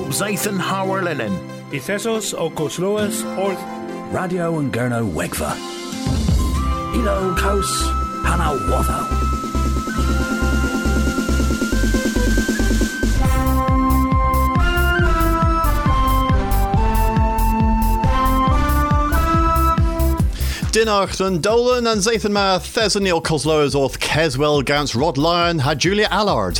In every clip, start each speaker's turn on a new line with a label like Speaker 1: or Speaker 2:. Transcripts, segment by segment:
Speaker 1: Zathan Howard Linen.
Speaker 2: Ithesos o Cosloas Orth.
Speaker 3: Radio and Gurno Wegva. Ilo Kos Panawatho.
Speaker 4: Dinnacht and Dolan and Zathan Ma Thesaniel Cosloas Orth Keswell Gans Rod Lyon had Julia Allard.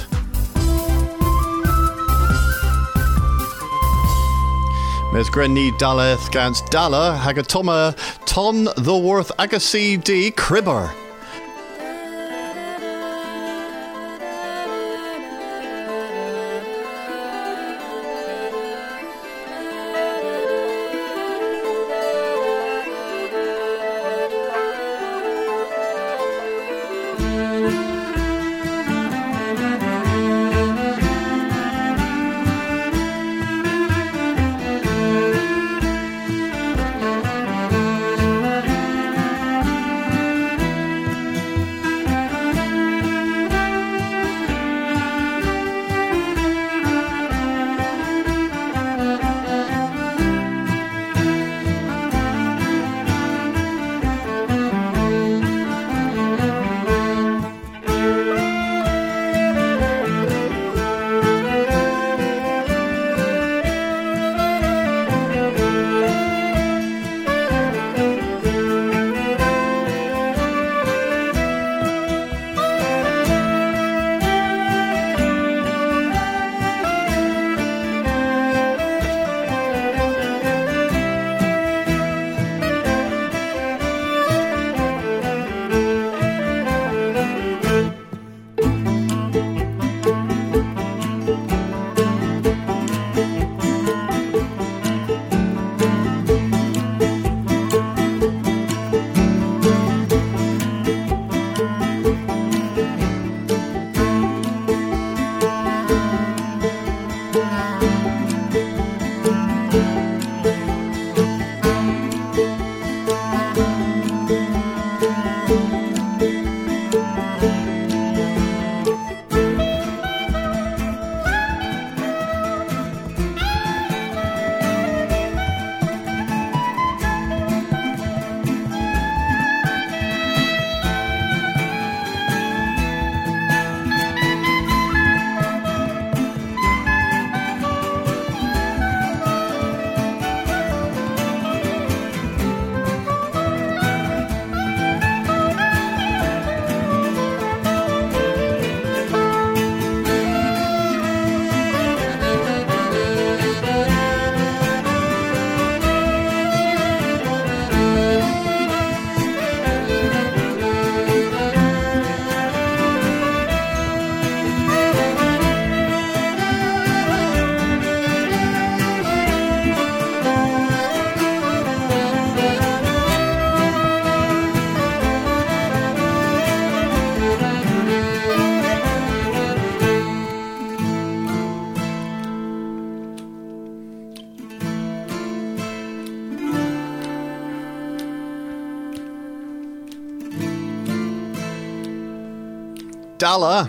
Speaker 4: Mes Grenny Daleth Gans Dalla Hagatoma Ton the Worth Agassi D Cribber. Dalla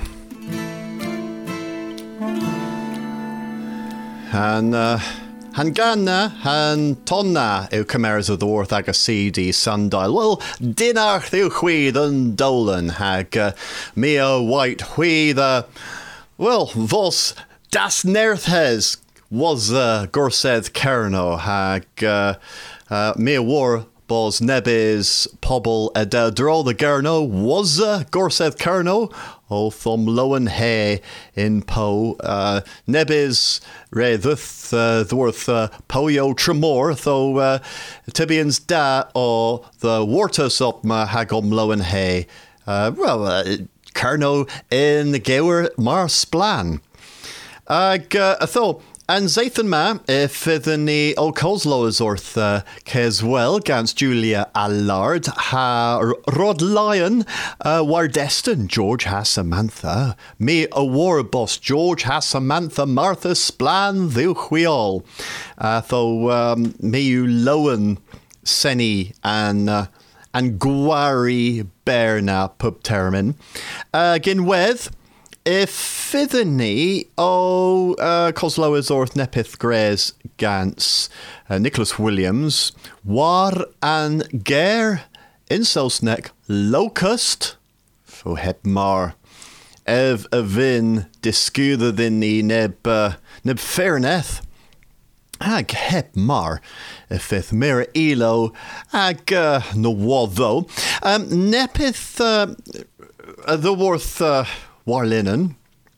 Speaker 4: Han ganna han tonna yw cymeras o ddwrth ag a CD sundial. Well, dinarch yw chwyd yn dolan hag mi o white chwyd well, vos das nerthes was gorsedd Cerno hag mi war Bos nebys pobl dro the Gerno was gorsedd Cerno o thom lowen he in po nebys re ddwrth poio tremor tho tibians da o the wartus op ma hagom lowen he Cerno in the gewer mar splan ag tho and Zathan ma, if ni o Cosloas orth Keswell gans Julia Allard ha Rod Lyon war destin George ha Samantha me a war boss George ha Samantha Martha Splan ddiw chwiol tho me you lowen seni and gwari berna pub termin ginwedd Fydden o Coslowers Orth Nepith Gres Gans Nicholas Williams War an Ger in Sausneck Locust fo heb mar ev a vin discuda din ni neb fairneth ag heb mar fifth mira elo ag no waddo nepith the worth warlinen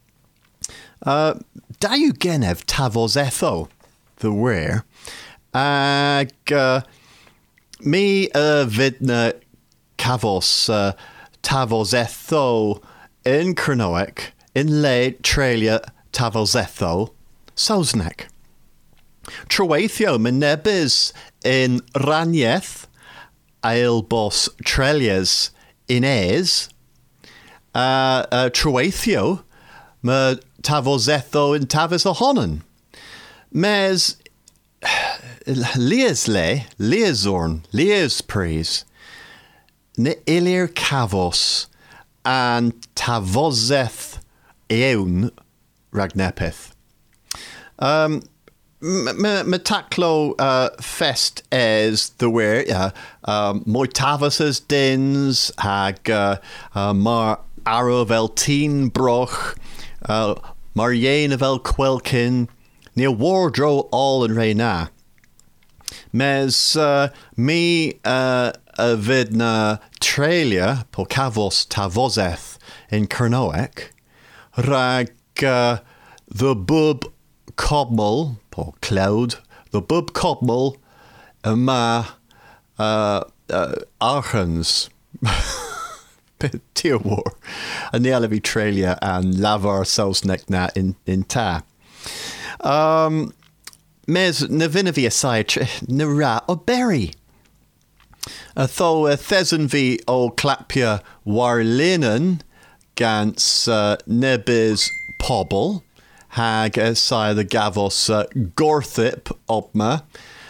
Speaker 4: da you genev tavos etho the where ag me vidna cavos tavos etho in Cernoic in le trelia tavos etho Sausneck Trowaithio menebis in Ranieth Ailbos Trelias in Aes Trowaithio me tavozetho in Tavis Ohonon mes Liazorn Liaspres ne Ilir Cavos and Tavozeth Eun Ragnepith Metaclo fest as the where Moitavas's dins hag mar Aravel teen broch Marienavel Quelkin near Wardrow all in Reina mes me vidna trelia po Cavos Tavozeth in Cernoic rag the bub Cobmal po Cloud the bub Cobmal ma Archens Tier War and the Alavi Trelia and Lavar Sausneck na in Ta mes Navinavi aside Nara o Berry though Thesenvi o Clapia Warlinen gans Nebis Pobble hag sai the Gavos Gorthip opma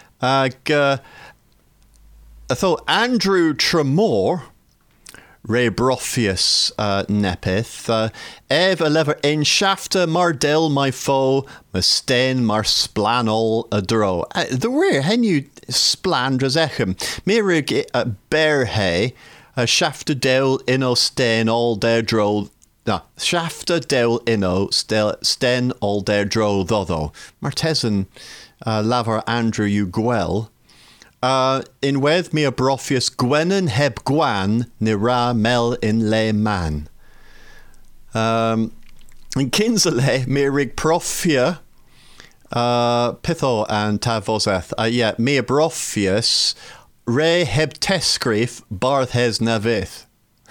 Speaker 4: though Andrew Tremor Ray Broffius nepith ev a lever in shafta mardel my foe musten mar splanol a dro the where hen you splandras echem mirig bearhe a shafta del inno sten all der dro no shafta del inno sten all der dro though Martesan laver Andrew you gwell in wedd mi a broffius Gwenan heb Gwan nira mel in le man. In Kinsale mi rig proffia pitho and tavoseth. Mi a broffius re heb tesgrif barth hes navith.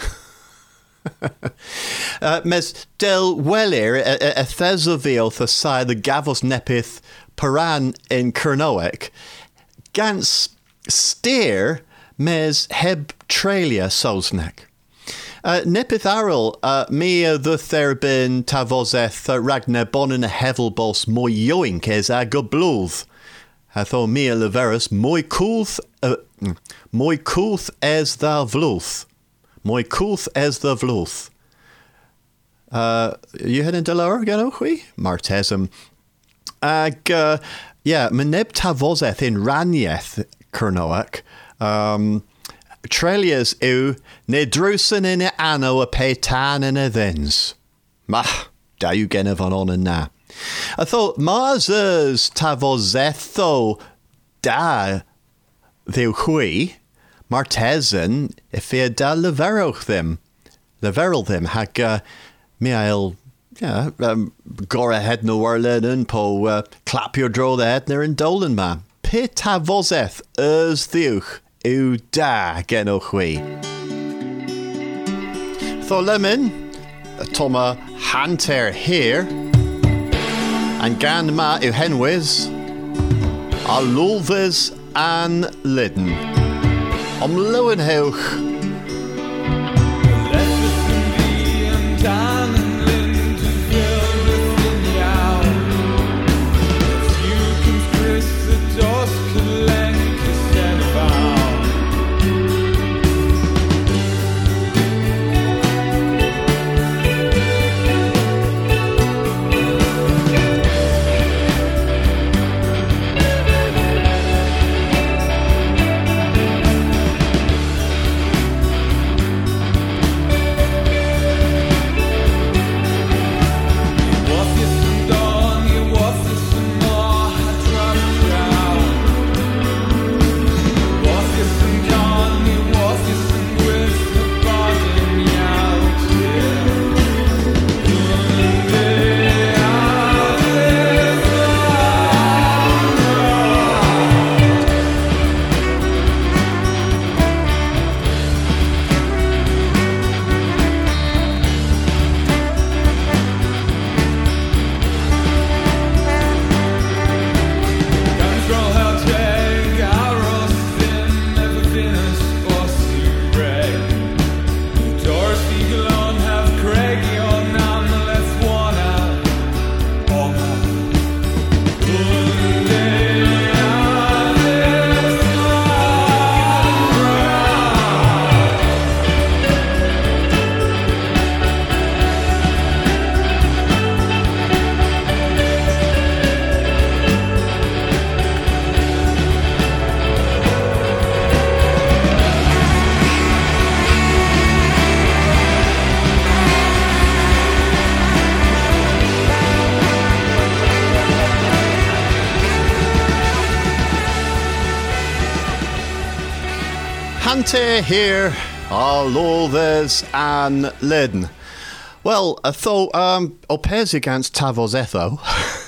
Speaker 4: Mes del welir a thesovioth aside the Gavos nepith paran in Cernoic gans steer mes heb trelia Sausneck. Nepith Aril mea the therbin tavoseth ragna bonin a hevelbos moi yoink es a gobloth. Hatho mea leverus moi coolth as thou vloth. Moi coolth as the vloth. You had in Delaware again, Ochwi? Martesum. Yeah, meneb tavoseth in Ranieth Cernoic. Trelias eu ne drusen in e anno a petan in e thins. Mah, da you gen of on and na. I thought Mars's tavosetho da theu hui Martesan if he da leveroch them. Leveril them hag miail gore ahead no warleden po clap your draw the head near in Dolan ma. Pit tavoseth ers theuch u da genochwi. Tho lemon Toma hanter here and gan ma u henwis a lulvis an lidden. Lowen heuch. Ante here, Lolves and Lydn. Well, I thought, opes against Tavos Etho.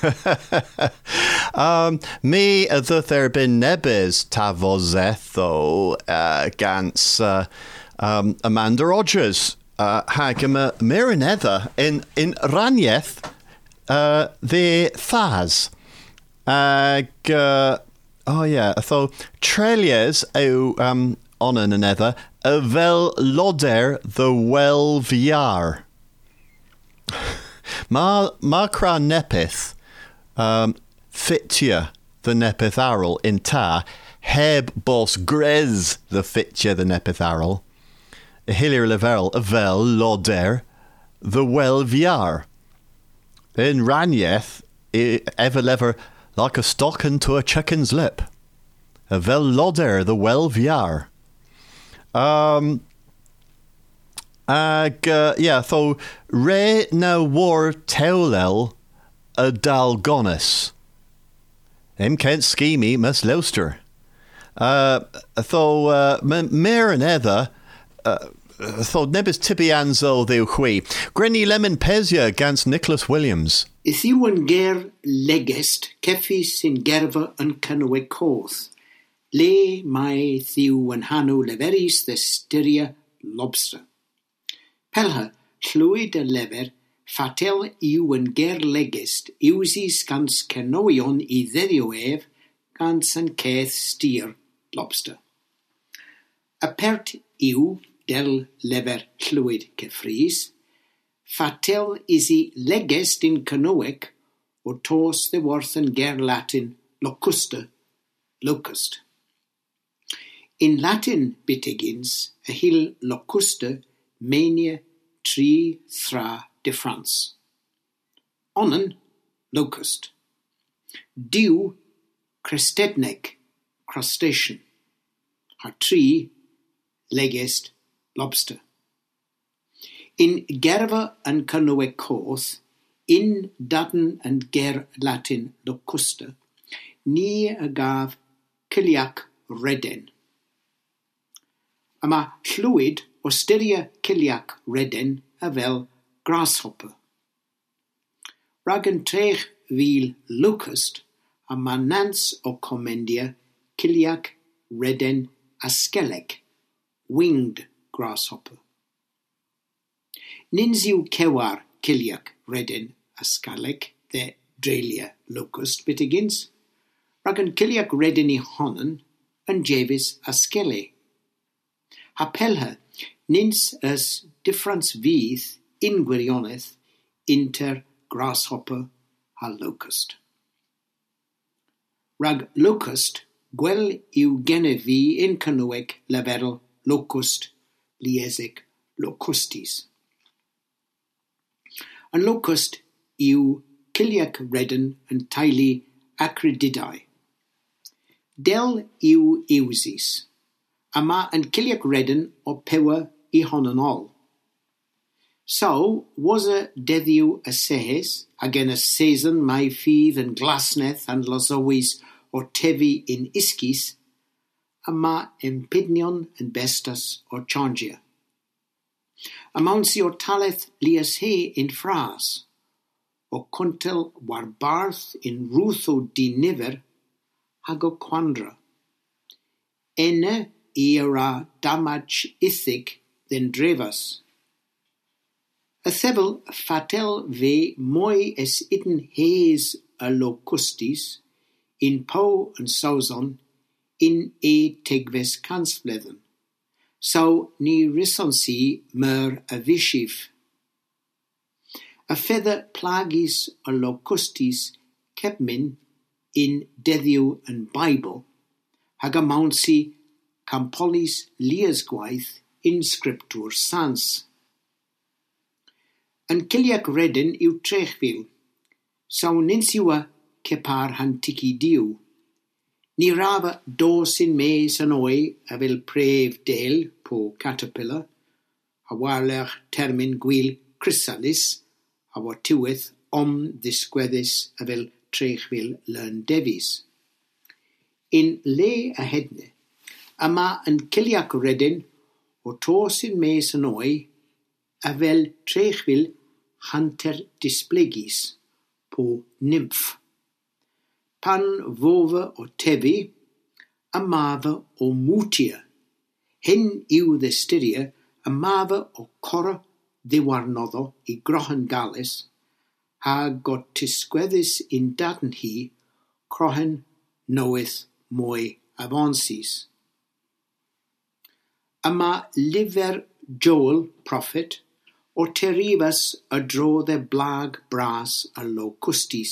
Speaker 4: Me, the there been nebes Tavos Etho against Amanda Rogers. Hagama Miranetha in Ranieth, the Thaz. Oh yeah, so Treliers onan another a vel loder the well viar. Ma cra nepith fitia the nepith aral in ta heb bos grez the fitia the nepith aral. Hillier level a vel loder the well viar. In Ranieth ever lever like a stocking to a chicken's lip. A vel loder the well viar. So re na war teulel a dalgonis. Him can't ski me Miss Loster. Mer and ether nebis tibianzo the hui. Grenny Lemon Pezia against Nicholas Williams.
Speaker 1: Is you and ger legest kefis in gerva and canoe coth. Le mai thiw and hanu leveris the styria lobster. Pelha llwyd y lefer fatel yw yn ger legest iwsis gans cenoion I ddeddio ef gans yn ceth styr lobster. A pert yw del lefer llwyd cyffrys, fatel isi legest in canoic o tos the worth yn ger Latin locusta, locust. In Latin bitigins, a hill locusta mania tri thra de France. Onnen, locust. Diw, crestednec, crustacean. Har tri, legest, lobster. In gerva and canoe coth, in Dutton and ger Latin locusta, ni agaf ciliac reden. Yma llwyd o styria ciliac reden a fel grasshopper. Rag yn trech fil locust a manans o comendia ciliac reden askeleg, winged grasshopper. Nins yw cewar ciliac reden askeleg, the drelia locust bitigins, rag yn ciliac reden I honen yn jevis askele. Apelha, nins as difference fydd in gwirioneth inter grasshopper a locust. Rag locust, gwel yw genefi in canoeg leferol locust, liesig locustis. Yn locust yw ciliac reden yn taili acrididau. Del yw iwsis. Yma yn ciliac reden o pewa I hononol. So, was a deddiw a sehes, again a season mai fydd yn glasneth and losowis o tefi in isgis, yma empidnion yn bestas o changia. Amounsi o taleth lias he in fras, o contel warbarth in rutho di nifer, ag o quandra. Ene era damage ithig than drevas. A thebel fatel ve moi es itten hees a locustis, in po and sauzon, in e tegves kansflethen. So ni risonsi mer a vishif. A feather plagis a locustis kepmin in deddiw and Bible, hag a mounsi campolis liasgwaith in scriptur sans. Yn ciliac reden yw trechfil, saw nins yw a cepar hantiki diw. Ni rafa dos in mes yn oi a fel pref del po caterpillar, a warlech termyn gwyl chrysalis, a wa tiwyth ddisgweddus a fel trechfil learn devis. In le a hedne, Yma yn Ciliac Redyn o to sy'n mes yn oe a fel trechfil hanter displegis po nymff. Pan fofa o tefi a mafa o mwtia. Hyn yw ddestyria a mafa o coro ddiwarnoddo I grohan galus a god tisgweddus in daden hi crohen noeth mwy avansis. Yma lyfer Joel, prophet, o terifas y drodd e blag bras a locustis.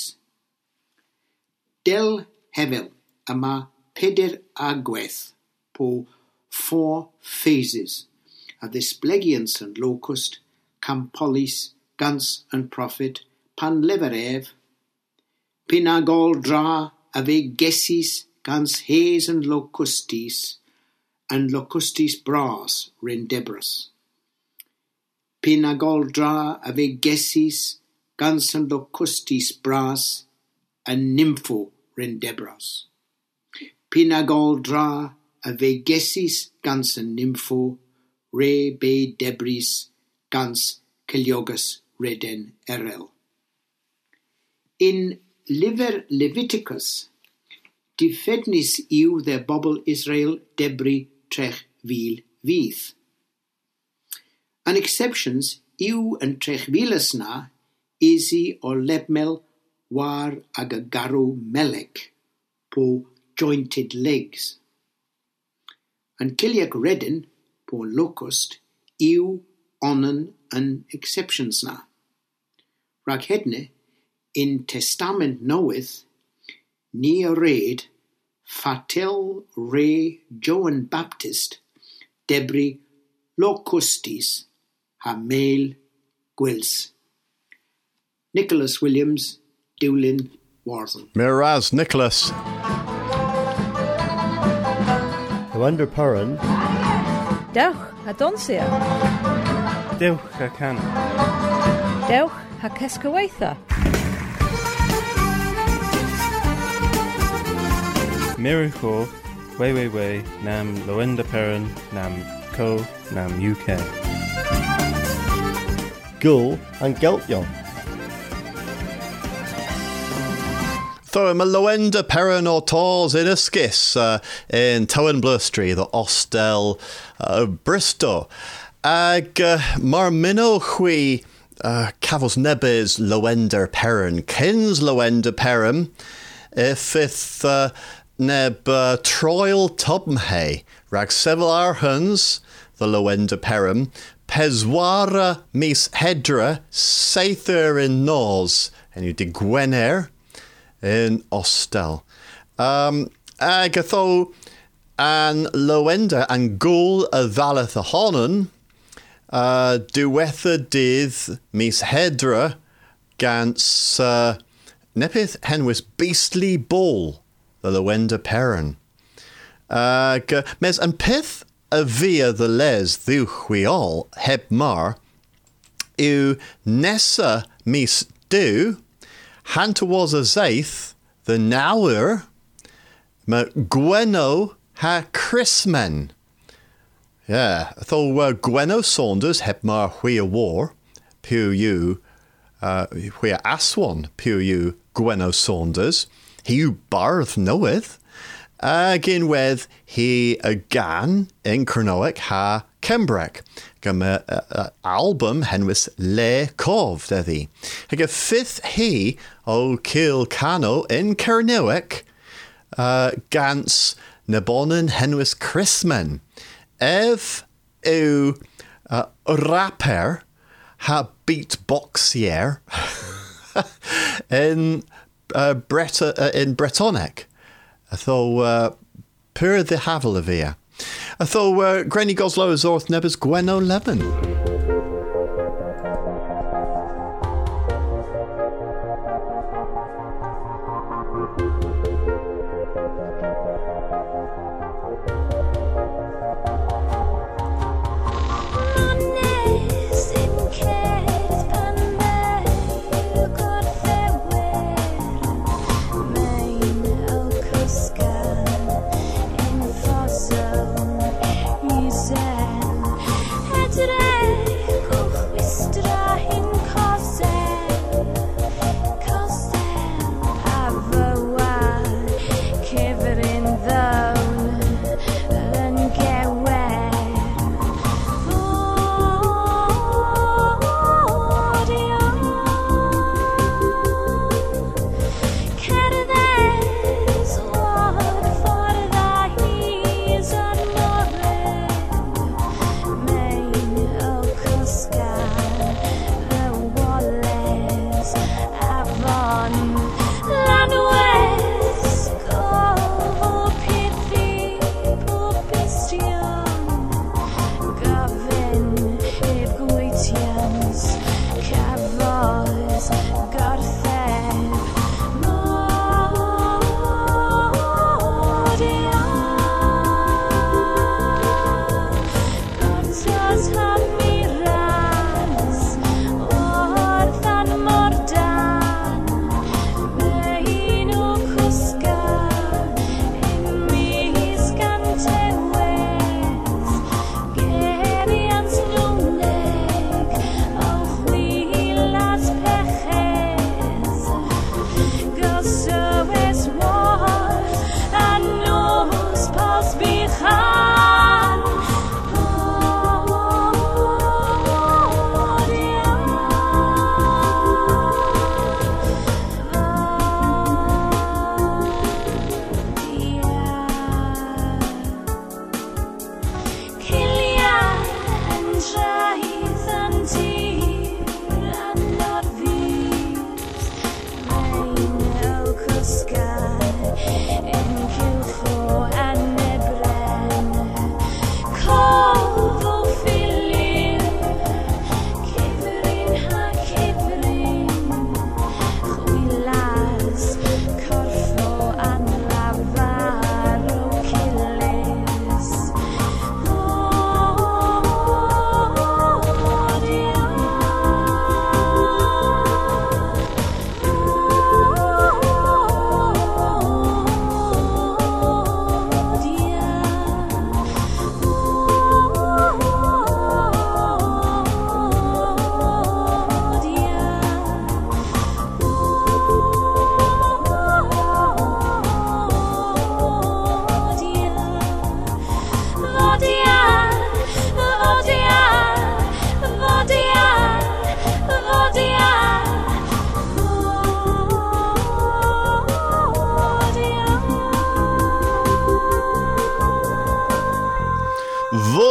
Speaker 1: Del hefel yma peder agwedd po 4 phases a ddisblegians yn locust, campolis, gans yn prophet, pan lefer ef, pinagol dra a fe gesis gans hes yn locustis bras rendebras. Pinagol dra a fe gesis gans yn locustis bras a nympho rendebras. Pinagol dra a fe gesis gans yn nympho re be debris gans Celiogus Reden Erel. In lyfer Leviticus, diffednis yw dde bobl Israel debri trech fil fydd. An exceptions yw yn trech filas na isi o lebmel war ag a garw melec po jointed legs. An Ciliac Redyn po locust yw onan yn exceptions na. Rag hedne, in Testament Noeth, ni a red, fatel re Joan Baptist, debri locustis, ha meil gwils. Nicholas Williams, Dewlin, Warden.
Speaker 4: Miraz, Nicholas.
Speaker 5: Lywender Puran.
Speaker 6: Dewch a donsia.
Speaker 2: Dewch a can.
Speaker 6: Dewch a cesgyweitha.
Speaker 2: Miracle, way, nam Lywender Perrin, nam Co, nam UK.
Speaker 5: Gul and Geltjon.
Speaker 4: Though mae Lywender Perrin o tors in ysgys in Towan Blustry, the Ostel Bristow. Ag mar minno chwi cafos nebys Lywender Perrin. Kins Lywender Perrin if neb troil tobmhe rag sevel arhuns the Lywender Perrin peswara mis hedra seither in nos and you de Gwener in Ostel. Ag atho an Lywender and gul a valeth a honon diwetha dydd mis hedra gans nepith henwys beastly ball the Lywender Perrin. Mes an pith a via the les ddiwchwiol heb mar yw nesa mis du hant was a zeith the nawer ma Gweno ha Chrismen. Yeah, though Gweno Saunders heb mar hwy a war pew you hwy a aswan pew you Gweno Saunders he yw bardd knoweth agin wedd he a gan in Cronoic ha Cembrec gam album henwys Le Cov deddi. Hag a fifth he o Kil Cano in Cernoic gans nabonen henwys Chrismen. Ev yw rapper ha beatboxier in Bretonic. Atho pur the havel of here. Atho Granny Goslow is orth nebus Gweno Leben.
Speaker 7: So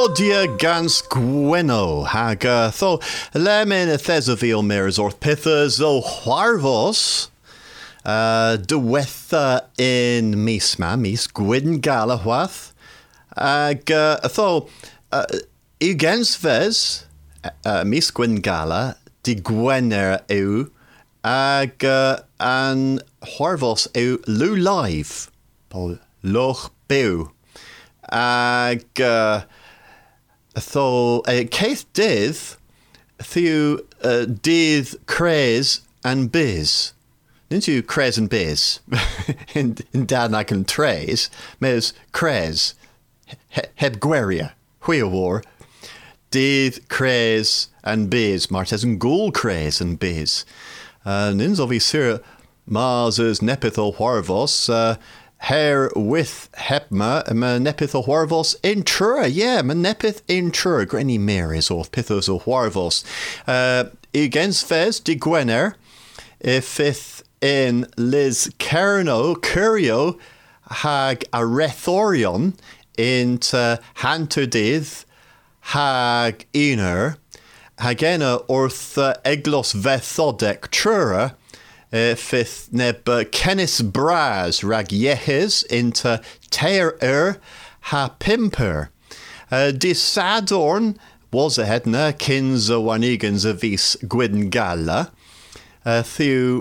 Speaker 4: Claudia Gans Gweno hag tho lemin a thesavil mirs orth pithas o Huarvos dywetha in mis Gwyn Galahwath ag tho Ugans ves mis Gwyn Gala di Gwener yw ag an Huarvos yw lw live po loch byw ag tho ceith dydd thiw dydd cres and biz. Nid yw cres and biz. in dan ac yn tres, mes cres heb gweria. Hwy o war. Dydd cres and biz. Martes yn gŵl cres and biz. Nins of sir Mars is nepith o Huarvos her with hepma ma nepith o Huarvos in trua. Yeah, ma nepith in trua. Granny Mary's or pithos o Huarvos. Against fes di Gwener ifith in Liz Cerno Curio hag a rethorion into hantudydd hag uner hagena orth eglos vethodec trura fifth neb Kennis Braz rag yehes into teir ha pimper. Disadorn was a hedna kins o wanigans a vis Gwyn Gala. Thiw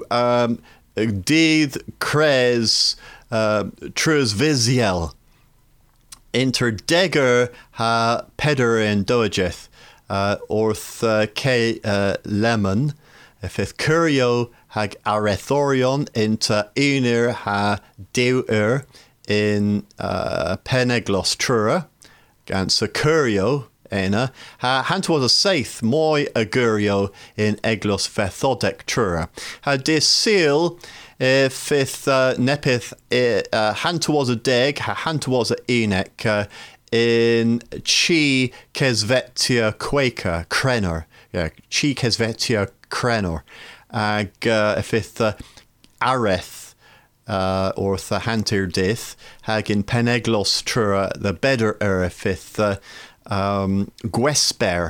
Speaker 4: dydd cres trus visiel inter deger ha peder in doageth orth ke lemon fifth curio hag arethorion into unir ha dewr in peneglos trura gans a curio ena ha hant was a saith moi a gurio in eglos vethodec trura ha dis seal fifth nepith hant was a deg ha hant was a enek in chi kesvetia quaker krenor chi kesvetia krenor ag fifth areth orth hantir dith hag in peneglos trura the better fifth gwesper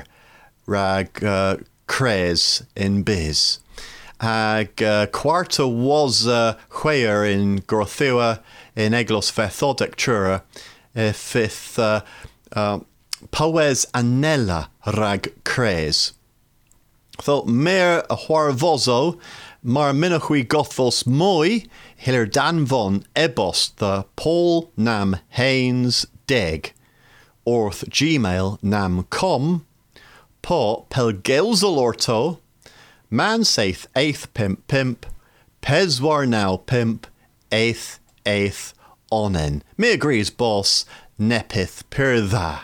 Speaker 4: rag cres in biz ag quarta was chwaer in Gorthua in eglos vethodec trura fifth poes anella rag cres. Tho mer a Huarvoso mar minachui gothvos moi hiller dan von ebos the Paul nam Haynes deg orth gmail nam com po pelgelzel orto man saith eighth pimp peswar now pimp eighth onen. Me agrees boss nepith per tha.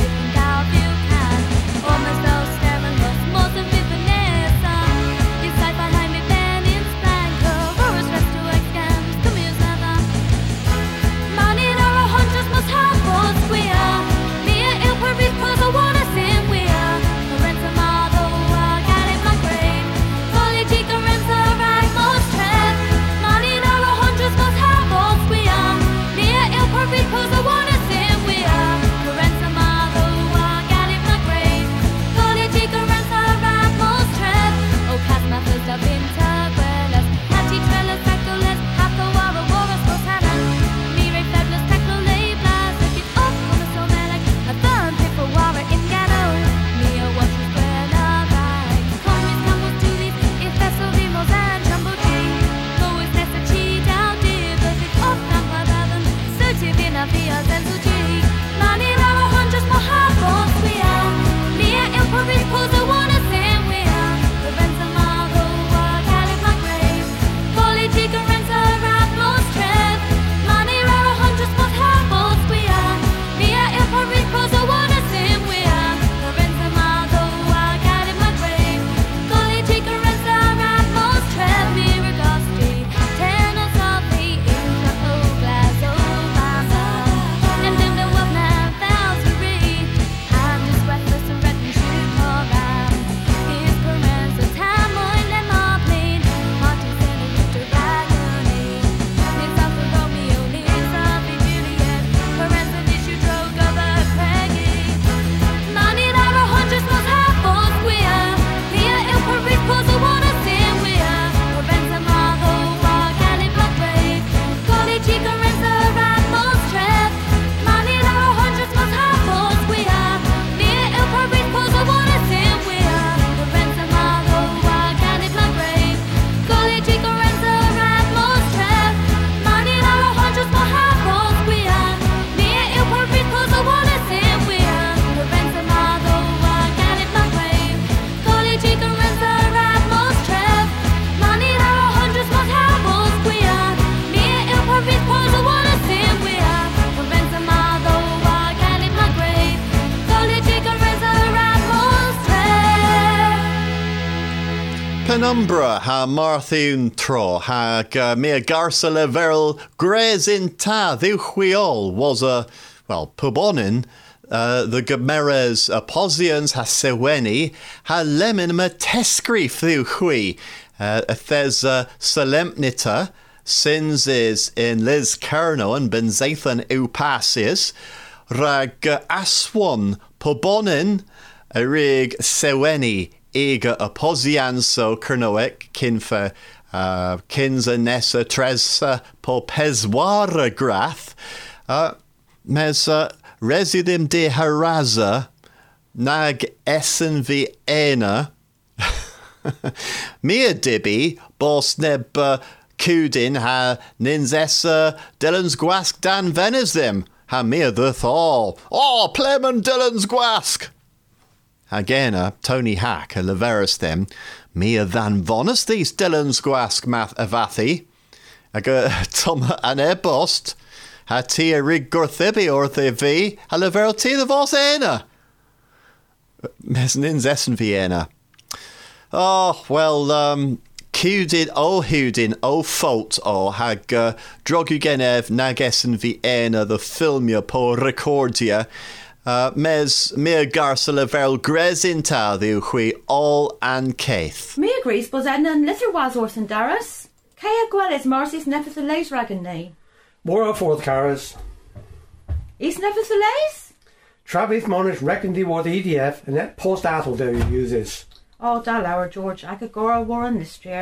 Speaker 7: It's like
Speaker 4: penumbra ha Marthún tro hag mea garsa le veril gres in ta ddiwchwiol was a, well, pubonin the Gomeres Aposians ha seweni ha lemon ma tesgrif ddiwchwi thes solemnita sins is in Liz Kerno and Benzathan Upasius rag aswan pubonin a rig seweni ega aposianso kernoek kinfa kinza nessa tresa po peswara grath mes residim de haraza nag essen vi ena mea dibi bos neb kudin ha ninzessa Dylan's gwask dan venizim ha mea the thal Plemon Dylan's gwask Again, Tony Hack, a leverus them, mea than vonus these Dylan's gwask math avathi, Tom an ebost, ha tia rig gorthibi or the v, ha leverel tia the vos ena. Mesnins essen Vienna. Oh, well, Cudid o hudin o fault o hag drogugenev nag essen Vienna the filmia po recordia, mes mea garsa leverel gresinta ddiwchwi all an keith.
Speaker 6: Me agrees bos edna and lither was orth and Darras. Kaya gweles marsis nefith a leis ragan ne.
Speaker 7: More of forth caras.
Speaker 6: Is nefith a leis?
Speaker 7: Travis Monish reckoned the word EDF and that post attle do you uses.
Speaker 6: Oh, Dalauer, George, I could go a warren this year.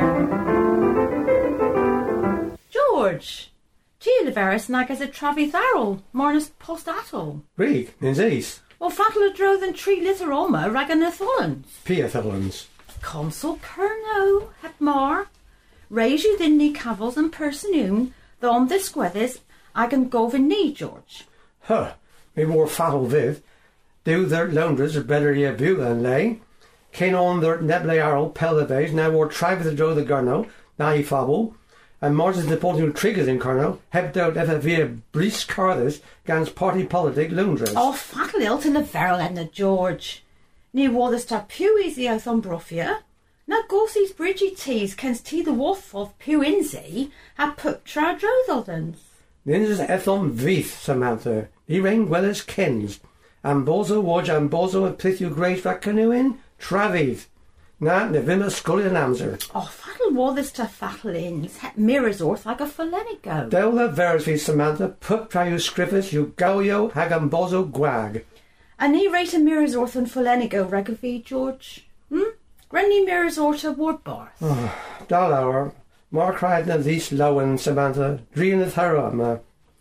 Speaker 6: George! Tia leveris nag as a Travis Arrol, mornis post attle.
Speaker 7: Rig, ninzis.
Speaker 6: Well, fattle a dro than tree lither oma ragan a tholans.
Speaker 7: Pia tholans.
Speaker 6: Consul Kerno, het mar. Raise you then ni cavils and personune, the on this squethis, I can go in knee, George.
Speaker 7: Huh, me more fatal viv. Do their laundress are better ye view than lay. Kane on their neble arrow, pelleves, now more try with the dro the garno, now ye fable. And Mars the Portugal triggers in Carno, helped out FFV Brice Carthus, gans party politic laundress.
Speaker 6: Oh, fattle ill to the veril and the George. Ni war the star pew easy out on Brophia. Now Gorsey's bridgy teas kens tea the wolf of pew inzy, ha put tra drodaldens.
Speaker 7: Ninjas ethom vith, Samantha, he rain well as kens. And bozo wodge and bozo and pithu grace rat canoein, traviv. Na, nevima scully and amser.
Speaker 6: Oh, fattle war this to fattle ins, het mirrors orth like a philenico.
Speaker 7: Delta versvi, Samantha, put tra you scriffus, you goyo, hagam bozo gwag.
Speaker 6: And he rate a mirrors orth and philenico regavi, George. Granny mirrors orth a wardbarth.
Speaker 7: Oh, Dalauer, more cried na these lowen, Samantha, dream the thorough,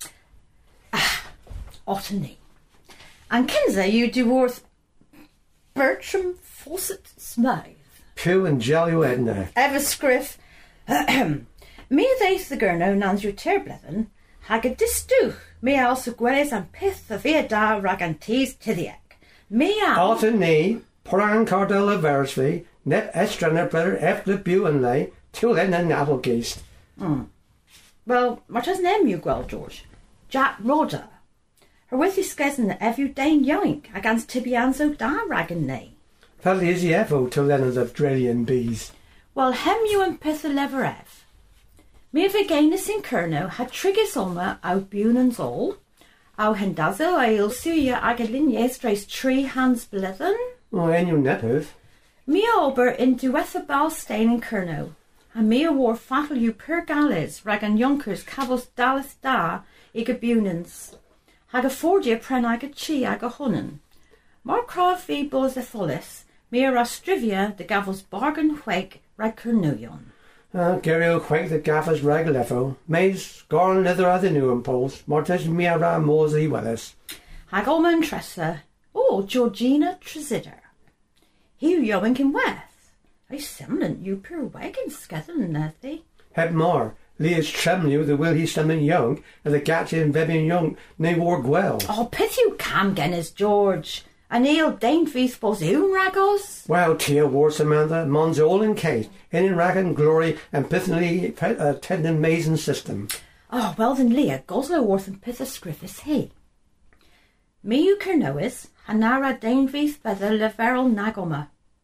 Speaker 6: Ottany. And Kenza you do worth Bertram Fawcett Smythe.
Speaker 7: Pew and jelly Edna.
Speaker 6: Ever scriff. Me ddeith the gurno nans your terblethen, hag a distu. Me also gweles and pith of via da ragantes tiddiac. Me al.
Speaker 7: Ottany, Poran Cardella Versvi, net estrana brother Efle Bew and lay, till then an applegeist.
Speaker 6: Well, what has name you gwell, George? Jack Rodder. Her with his skezen the evu dane yoink against Tibianzo da ragan nay.
Speaker 7: That is the evo till then of Drellian bees.
Speaker 6: Well, hem you and pith a leverev. Me of againus in Kerno had triggers olma out bunans all. Au hendazo ail suya agadlin yestrace tree hands blethen.
Speaker 7: Oh, en you nephew.
Speaker 6: Me ober in duetha bal stain in Kerno. And me a war fatal you per galles ragan yonkers cabos dalith da ega bunans. Hag a fordia pren ag a chi ag a honnen. Mar crav vi bos etholis, me a rastrivia de gavos bargain wake rag Kernuion.
Speaker 7: Gerio quake the gaffers rag lefo, maze, gorn leather other new impulse, mortish me a ra mosey wellis.
Speaker 6: Hag olman tressa, Georgina Tresider. He yoink in weth. I semblant you per wagon scathern nethy.
Speaker 7: Heb more. Leah's trembling you the will he summon young, and the gat in vebbing young, nay war gwell.
Speaker 6: Oh, pith you cam gennis, George. And he'll dain feast bos own ragos.
Speaker 7: Well, tia war Samantha, mons all in case, in rag and glory, and pithenly tendon mason system.
Speaker 6: Oh, well then Leah, goslo worth and pith a scriffis he. Me you kernois, hanara dain feast by the leverel nagoma.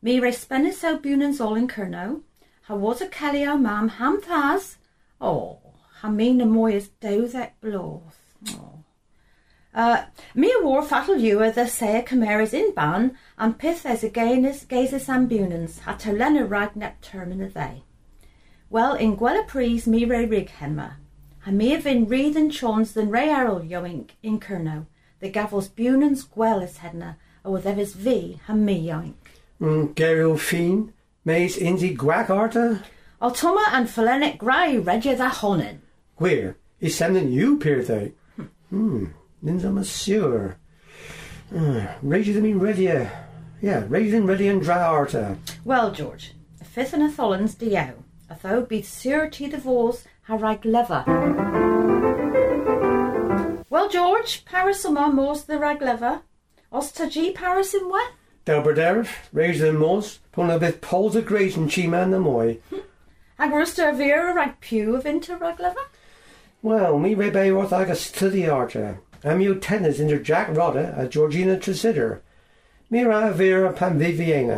Speaker 6: Mi re spennis o bunans all in Kerno. Ha was a Kelly mam ham thas. Oh, ha mi na moy is dowsek bloth. Oh. Mi a war fatal you the say Cameras in ban, and pith as a gainus gazes ambunans, ha to lena rag nep termina they. Well, in Gwella Pries mi re rig henma. Ha mi have been read and chons than re arrow yoink in Kerno. The gavels bunans gwellis hedna, or with evis v ha mi yoink.
Speaker 7: Geril Fien, meis inzi gwak arta?
Speaker 6: Altoma and Philenic Gray regia the honin.
Speaker 7: Where? Is sending you, Pirthe? Ninja Monsieur. Regia them in redia. Yeah, regia them ready and dry arta.
Speaker 6: Well, George, a fifth and a tholins dio. A thou be sure to the vos ha rag lever. Well, George, Paris ma mos the rag lever. Osta G Paris in what?
Speaker 7: Delberderf, regia them mos, pon a bit poles of grace and chi man the moy.
Speaker 6: Ag ruster a vera rag pew of inter rag lever?
Speaker 7: Well, me rebe worth I study arta. Am you tennis inter Jack Rodda a Georgina Tresider. Mira vera pan vivienga.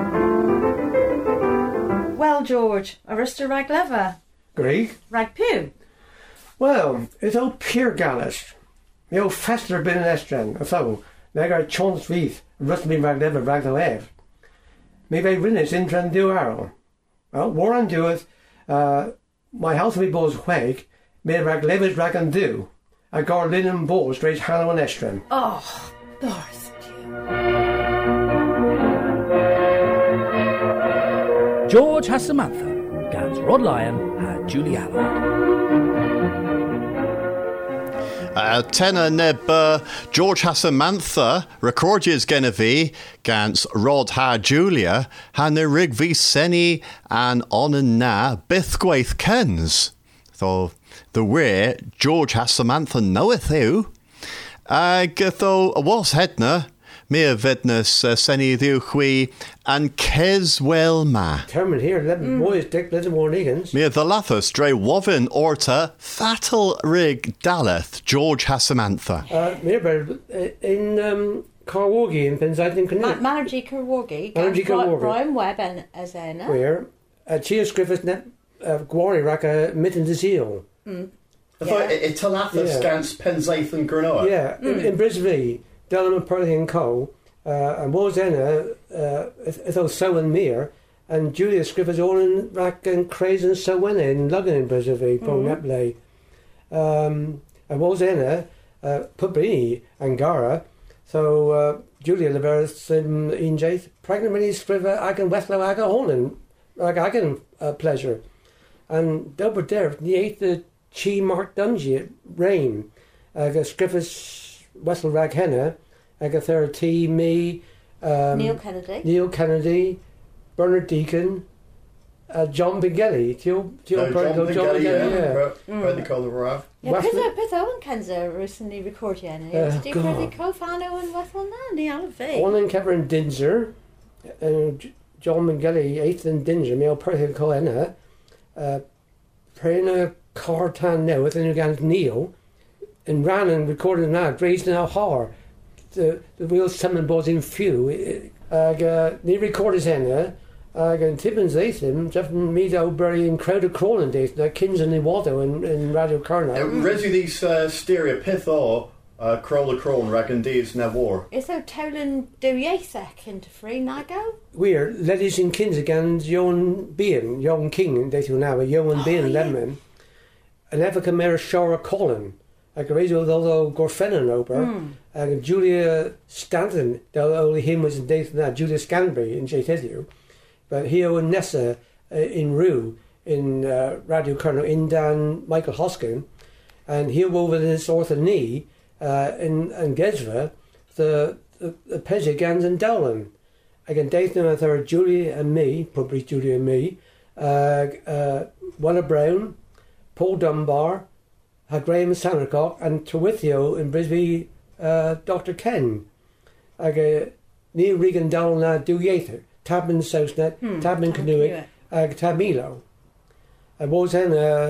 Speaker 6: Well, George, a ruster rag lever.
Speaker 7: Greek?
Speaker 6: Rag pew.
Speaker 7: Well, it's all pure gallus. Me o fester bin an estran, a so, negar chons vieth, rust me rag lever rag the lev. Me ve rinnis intran do arrow. Well, war and doeth, my house me balls wake, me rag levers rag and do. I gar linen balls straight hallow and estran.
Speaker 6: Oh, Doris pew.
Speaker 3: George has Samantha, Gans Rod Lyon and Julie Allen.
Speaker 4: Tenor neb George Hassamantha recordias Genevieve Gans Rod ha Julia Hanna rig vi seni and on na bithgwaith kens. So the way George Hassamantha knoweth you. Tho was hedna me vedness seni ddiw chwi and kes well ma.
Speaker 7: Termin here, let boys dick, let them more Negans.
Speaker 4: Me the lathus dre wovin orta fatal rig daleth George Hassamantha.
Speaker 7: In Carwogie in Penzaidin Connect.
Speaker 6: Manager Carwogie.
Speaker 7: Manager Carwogie.
Speaker 6: Brian Webb and Azena.
Speaker 7: Where? Chia Griffiths net Gwari Raka Mitten de Zeal.
Speaker 4: I thought it Talathus Gans Penzaith and Granoa.
Speaker 7: Yeah, in Brisbane, Delham and Perley and Co. And was then it's so and Mere and Julius Griffiths all in Rack and Craze and so when in Luggan in Brisbane, Poneplay. And was then Pubrini and Gara. So Julia Leveris in Jaith, pregnant when he's Scriver, I can Westlow, I can Holland, I can pleasure. And Double Derf, the 8th Chi Mark Dungy Rain, Scriffers Wessel Rag Henna, Agatha T. Me,
Speaker 6: Neil
Speaker 7: Kennedy, Bernard Deacon, John Bingelly.
Speaker 4: John Bingelly,
Speaker 6: yeah. Pith Owen Kenza recently recorded it. Steve Worthy Co-Fano and Wethel Nandy Alvey.
Speaker 7: One in Kevin Dinser, John Bingelly, 8th and Dinser, Male Perthy Coena, Prena Cartan now with the Uganda Neil, and ran and recorded now, Grace now Har. The real summon boards in few. They recorded Henna. And Tibbins Atham, Jeff Meadow, Bury and Crowder Crawling days, the Kins and Iwado in Radio Kerno.
Speaker 4: Resi these stereo pith or Crawler Crawl Ragan Dees Navor.
Speaker 6: Is there Tolan do Yasek into free Nago?
Speaker 7: We're ladies in Kins again, Yon Bean, Yon King, and they now, Yon Bean Lemon. And Evica Mara Shara Colin. Like Razor although Gorfenon over and Julia Stanton, the only him was in days now, Julia Scanbury in JTU. But Heo and Nessa in Rue in Radio Kerno in Dan Michael Hoskin, and Heo over this ortho knee in Gezra, the Pezzi Gans and Dowland. Again, Dathan and there Julia and me, probably Julia and me, Willa Brown, Paul Dunbar, Graham Sandercock, and Terwithio in Brisbane, Dr. Ken. Neil Regan Dowland do Yather. Tabman Sousnet, Tabman Canoic, Tabmilo. I was in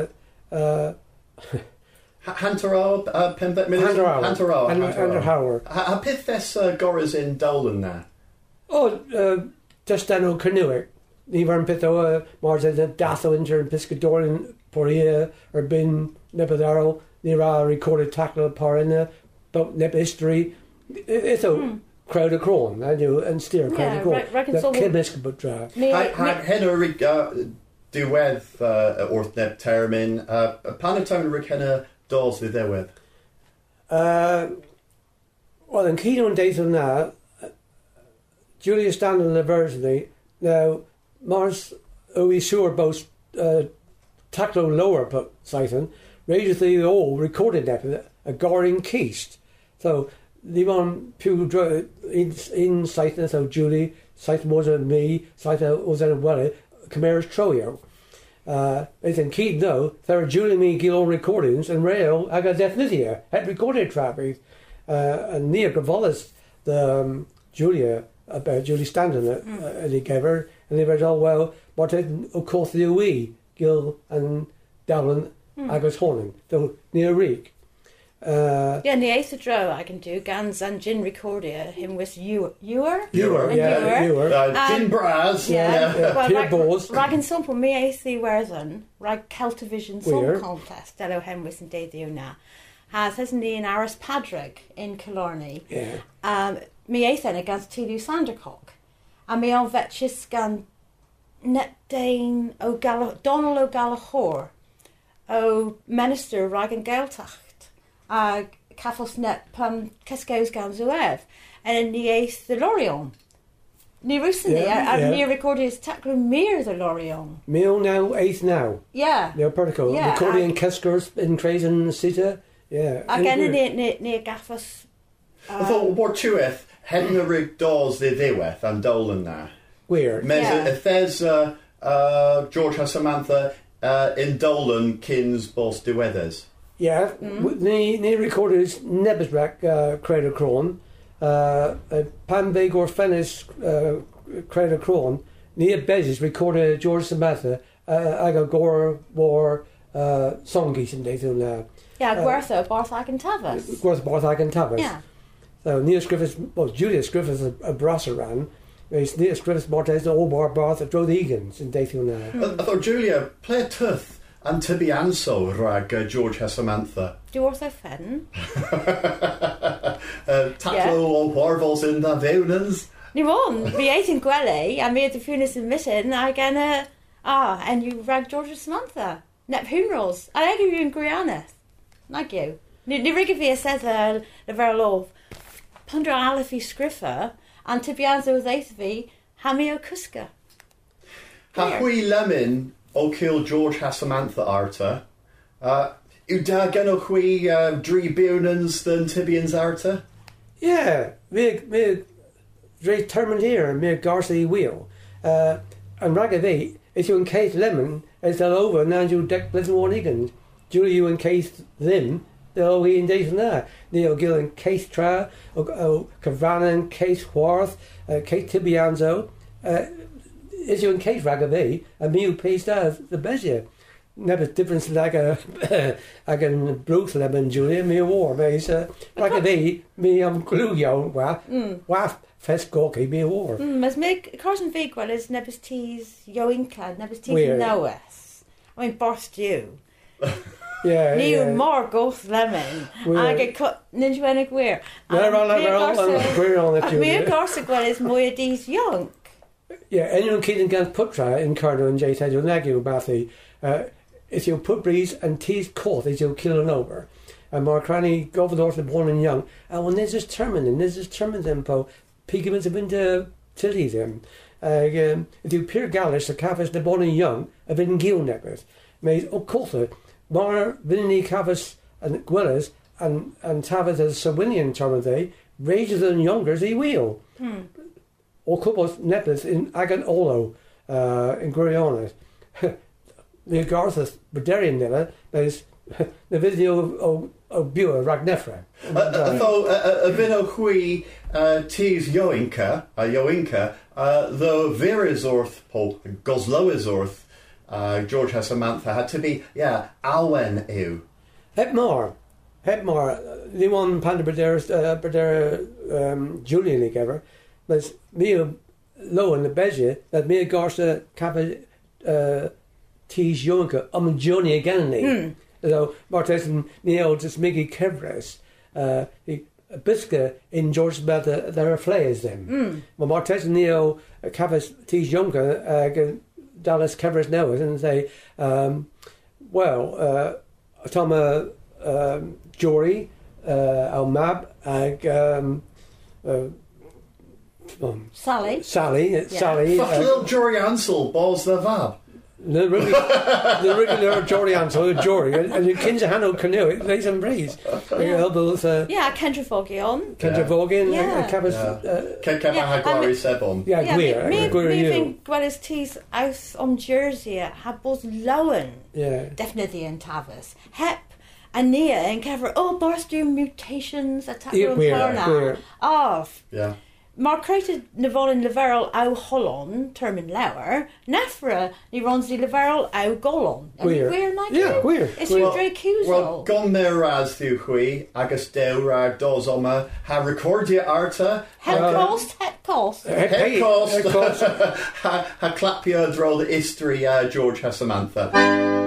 Speaker 4: Hantarau, Pembet Minister?
Speaker 7: Hantarau.
Speaker 4: How Pithess Goras in Dolan now?
Speaker 7: Oh, just dan canoe. Ní bhar an pitó mar a dathhainter an piscadórin poria ar bin nebadaro, ní rá recorded tackle parinna, but neb history. It's a crowd of cron, and steer crowd of cron. Cymysg but dra.
Speaker 4: Henry diwedd wrth neb termyn, pan y tawn rwy'n hynna dos fi ddewedd?
Speaker 7: Well, in Keaton days on that, Julia Stanley University, now, Mars, we sure both tackle lower but Siphon, raised the old recorded that a Goring Keast. So, the one pew in Siphon, so Julie, Siphon was me, Siphon was a well, Camaras Troyo. It's in Keaton, though, there are Julie me Gil recordings, and Rail, I got Definitia, had recorded traffic. And Nia Gravolis, the Julia Stanton, they gave her, and they were all well, but of course the wee Gil and Dallin, Agus Horning, so Nia Reek.
Speaker 6: Yeah, and the eighth draw I can do Gans and Gin Recordia, him with Ewer.
Speaker 7: Gin
Speaker 4: Braz,
Speaker 7: Pierre Bowes.
Speaker 6: Rag and Sample, me eighth Werthen, Rag Celtivision Song Contest, Dello Hemwis and Dediona. Has hasn't he in Aris Padraig in Killarney?
Speaker 7: Yeah.
Speaker 6: Me eithen against Tilu Sandercock. And me on vetchis gan Netdane Donald O'Gallagher, O Minister Rag and Gaeltacht, Caffos Net Plum Casco's gan Zuev, and in the eighth the Lorion. Ni recently, me recorded his tackle mere the Lorion.
Speaker 7: Meal now, eighth now.
Speaker 6: Yeah.
Speaker 7: No particle.
Speaker 6: Yeah.
Speaker 7: Recording Keskers in Crazen Sita. Yeah.
Speaker 6: Again, near Gaffos.
Speaker 4: I thought, what chweth, Henna Rig Dawes the Ddiweth and Dolan na.
Speaker 7: Where?
Speaker 4: If there's George has Samantha in Dolan, Kins, Boss Diwedders.
Speaker 7: Yeah. Ni recorded his Nebesbrack Crater Cron, Panbeg or Fennis Crater Cron, near Bezes recorded George Samantha, Agagor War Songies in days now.
Speaker 6: Yeah, Gwertha, Barthag and Tavis.
Speaker 7: Gwertha, Barthag and Tavis.
Speaker 6: Yeah.
Speaker 7: So Neil Griffiths, well, Julius Griffiths a Brosseran. Neil Griffiths Martes, the old bar Barth at Drode Egan's in Dayfield now.
Speaker 4: I thought Julia, play Tuth and Tibi Anso, Rag George Samantha.
Speaker 6: Do you also Fenn?
Speaker 4: Tatlo or Warvels in the Veunans.
Speaker 6: You won. We ate in Gwelly, and me at the Funis admission, I gonna. And you rag George Samantha. Nep funerals. I give you in Grianeth. Like you. Ni rigavia says the very love. Pundra Alifi Scriffer and Tibianzo Zaithvi Hamio Kuska.
Speaker 4: Have we lemon o kill George Samantha Arta? Uda geno hui Dree Bunans than Tibians Arta?
Speaker 7: Yeah, me determined here, me Garcia wheel. And Ragavi, if you encase lemon, it's all over, now you deck Blizzard one Egan. Julie, you encase them. They'll be in days now. Neil Gill Case Tra, Cavanan, Case Hwarth, Case Tibianzo. Is you in Case Ragavi, and me who pays that the Bezier. Never difference like a Bruce Lemon Julia, me a war, me Ragavi, me glue yon, waf, fest gorky, me a war.
Speaker 6: Mas make Carson Vigwell is Nebus T's Yoinka, Nebus T's Noes. I mean, Borst you.
Speaker 7: Yeah,
Speaker 6: more Ghost Lemon. I get cut Ninja Wennig Weir.
Speaker 7: Me
Speaker 6: Gorsagwell is Moya D's Young.
Speaker 7: Yeah, anyone Keaton Gans Putra in Cardo and Jay said you'll nag you Bathy. If you put breeze and tease court, is you'll kill an over. And Mark Cranny go for the north of born and young. And when there's this termin them po Pigments have been to tilly them. If you peer gallish the cafes the born and young have been gill neckers. Made O'Coulter. Mar Vinny Cavas and Gwillas and Tavis as Sawinian Charmade, rages and youngers he wheel. Or Cubos Nepis in Agan Olo in Gurionis. The Garthas Baderian Nilla, there's the video of Bua Ragnefra.
Speaker 4: Though a vino hui tees Yoinka, the Verizorth, Paul Gosloizorth. George has Samantha had to be Alwen ew.
Speaker 7: Hepmar, the one Panda Badera Julian ever, but me Lowen the Beja that me Garza Kappa Tis Jonka Johnny again. So Martes and Neil just Miggy Kevres Bisca in George about there are flayers them. Well Martes and Neil Kappa Tis Jonka Dallas Kevres now and say Toma Jory Al Mab
Speaker 6: Sally.
Speaker 7: Sally.
Speaker 4: Fuck little Jory Ansel, balls the vab.
Speaker 7: The regular Jory Ansel, Jory, and you Kinza Hano Canoe, they some breeze.
Speaker 6: Yeah, Kendra Fogion.
Speaker 7: Kendra Vogan, Cabas.
Speaker 4: Kekama Hagwari Sebon.
Speaker 7: Yeah,
Speaker 6: Gwir. Think Gwellis Tees out on Jersey, had both Lowen.
Speaker 7: Yeah.
Speaker 6: Definitely in Tavis. Hep. And Nia and Kevra, Barstow mutations, attack on Parna.
Speaker 4: Yeah.
Speaker 6: Mar created Navolin Leverel au Hollon, Termin Lauer, Nefra, ni runs the Leverel au Golon.
Speaker 7: Queer.
Speaker 6: Yeah,
Speaker 7: queer.
Speaker 6: It's your Drake Hughes.
Speaker 4: Well, gone there raz thu hui, agus deurag dozoma, ha recordia arta,
Speaker 6: Head cost.
Speaker 4: ha clapia dro the history George ha Samantha.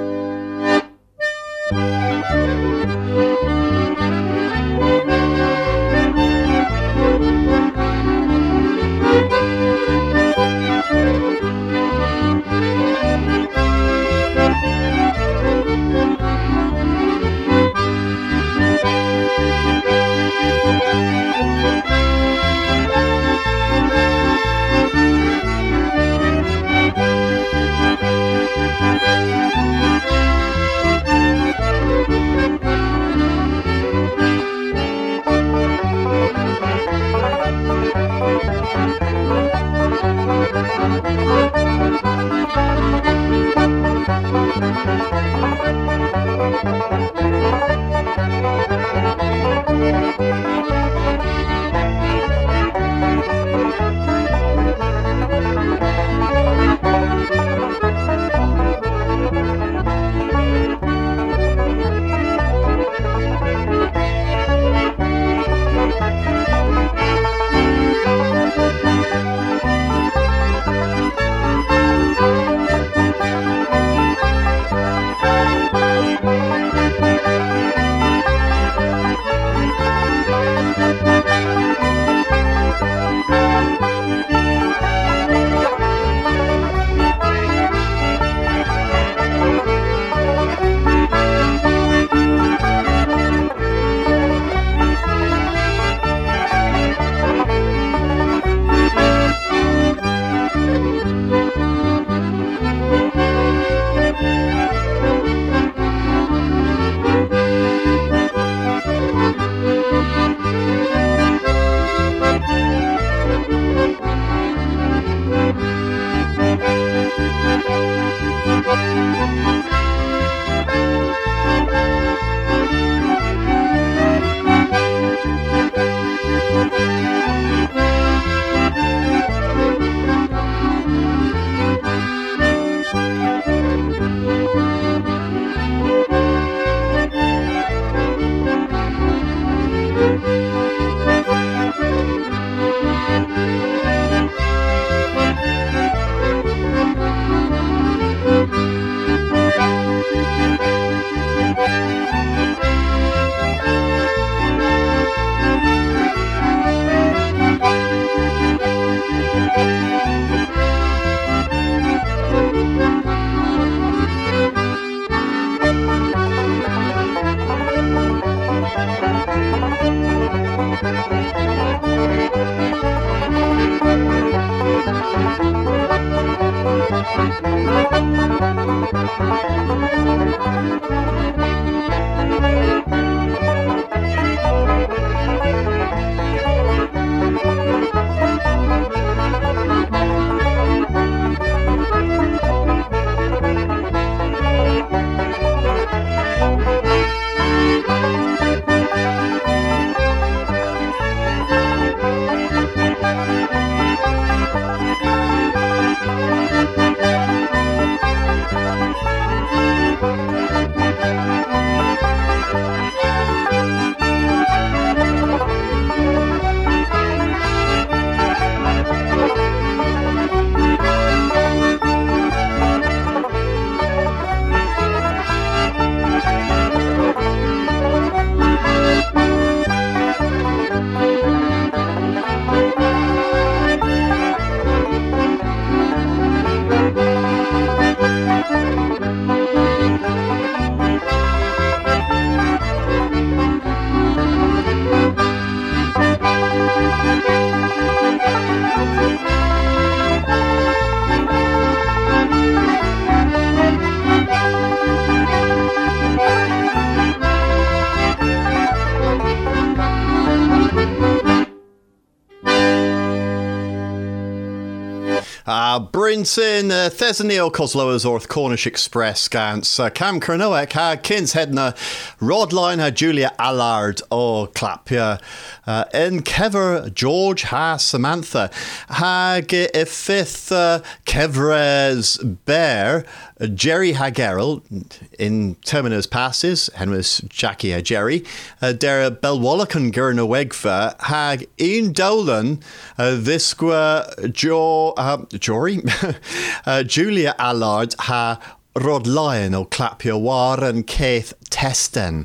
Speaker 4: Brinton, Thesonio Cosloas Orth Cornish Express Gans, Cam Kernoek, Kins Hedna, Rodline, Julia Allard, Clapia, in Kever, George, Samantha, Hag, Fifth, Kevres Bear, Jerry Hagerel, in Terminus Passes, Henris Jackie Jerry, Der Belwallacan Gurna Wegfa, Hag, Ian Dolan, Visqua, Jory, Julia Allard, Rod Lyon, Clapia War, and Keith Testen.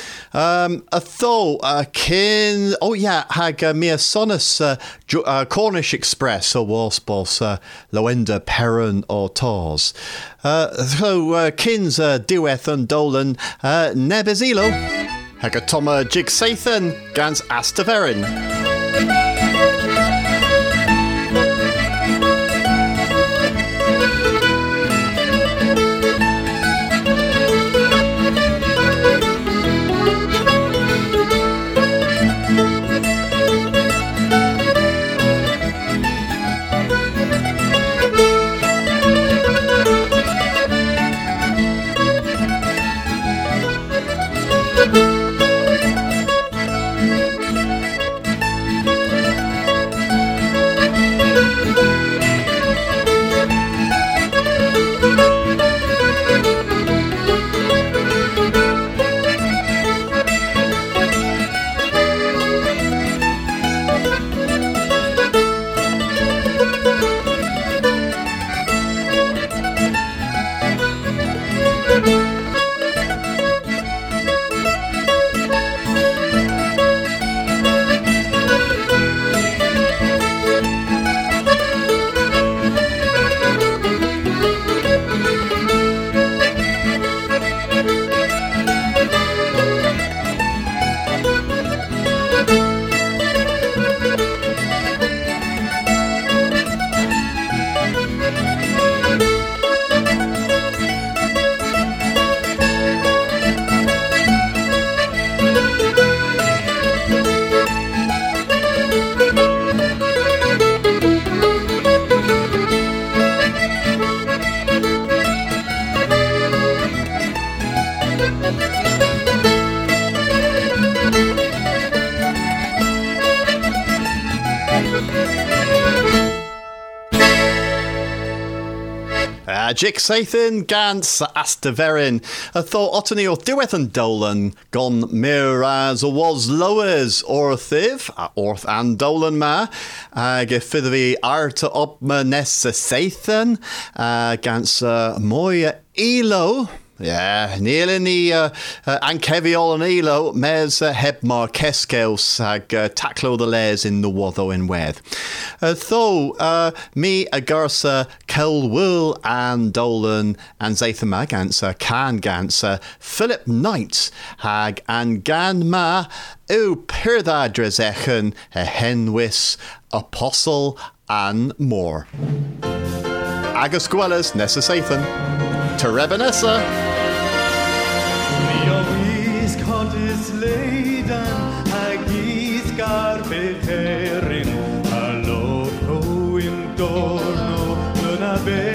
Speaker 4: Kin, hag Mia Sonus Cornish Express o Waspos Loenda Perrin o Tors. Kins Diweth and Dolan Nebezilo. Hag Toma Jigsathan Gans Astaverin. Jigsathan Gans Astaverin, Thor Ottony or Diweth and Dolan, Gon Miraz was Lowers, Orthiv, Orth and Dolan Ma, Gefithavi Arta Opma Nessa Sathan, Gans Moya Elo. Yeah, Neilini and Keviol and Elo, Mes Hebmar Keskels hag Taclo the Lares in the Watho in Weth. Though me Agarsa Kelwool and Dolan and Zathama Gansa Can Gansa Philip Knight hag and Gan Ma U Pirda Drezechen Henwis Apostle and more. Agus Gwellas Nessa Sathan. Terebanessa.
Speaker 8: Vis contis leidan agis carpeterin alloco intorno luna be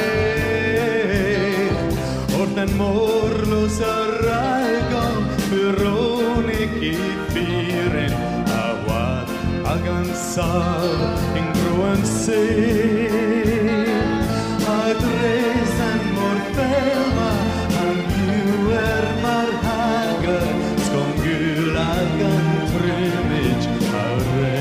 Speaker 8: orten morlos arralgon veronici firen awad agansal ingruense adres and mortelma anguer marhager skongulagan trimage arre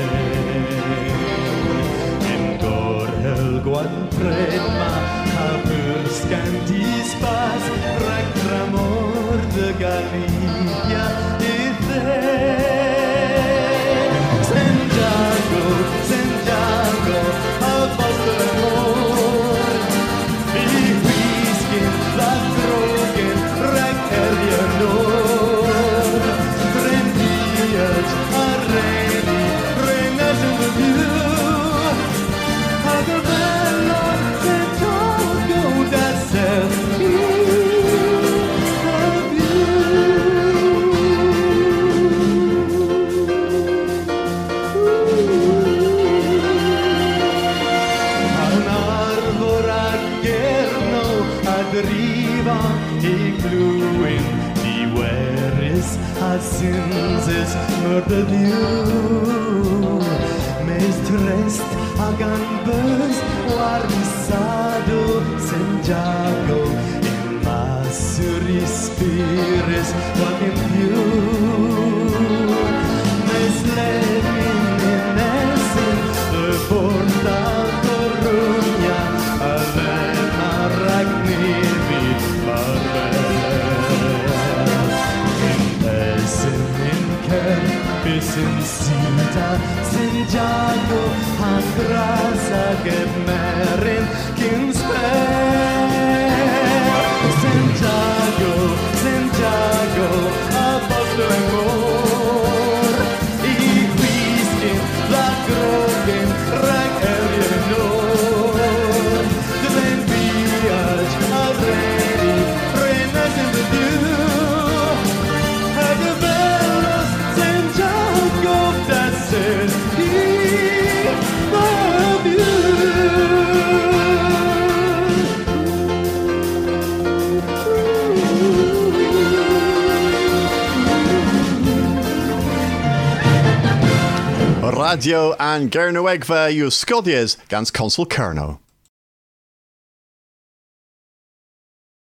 Speaker 8: indor helguan predma habur scantis pas rectramor de Galicia ithe Santiago Arreni, renas in the view, how the bell driva I glúin the weris a sins is murdered you Meist rest a ganbus Guardisado Santiago In Masuri Spirits Walking pure Meist living in essence The Porta Coruña Arena Ragnivi In Essen in Kerpis in Sita Santiago Angrasa Gemerin Kingsper Santiago Apostol amor I Quiskin La Grogen Rag Eleanor The Land Viage Already Renas in the dew Had the bells Santiago that said he love you
Speaker 4: Radio and Gernowegva yw Scodies gans Consul Kerno.